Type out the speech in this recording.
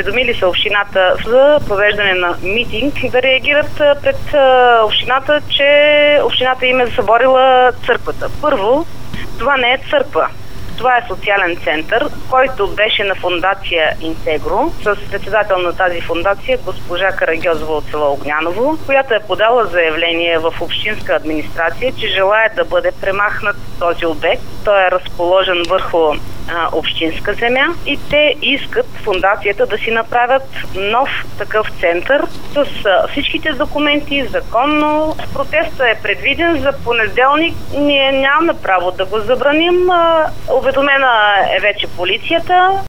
уведомили са общината за провеждане на митинг, да реагират пред общината, че общината им е съборила църквата. Първо, това не е църква. Това е социален център, който беше на фондация Интегро, с председател на тази фондация госпожа Карагьозова от село Огняново, която е подала заявление в общинска администрация, че желае да бъде премахнат този обект. Той е разположен върху общинска земя и те искат фондацията да си направят нов такъв център с всичките документи, законно. Протестът е предвиден за понеделник. Ние нямаме право да го забраним. Уведомена е вече полицията.